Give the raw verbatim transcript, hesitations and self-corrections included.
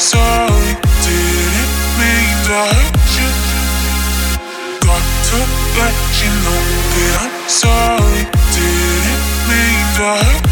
sorry, didn't mean to hurt you. Got to let you know that I'm sorry, didn't mean to hurt you.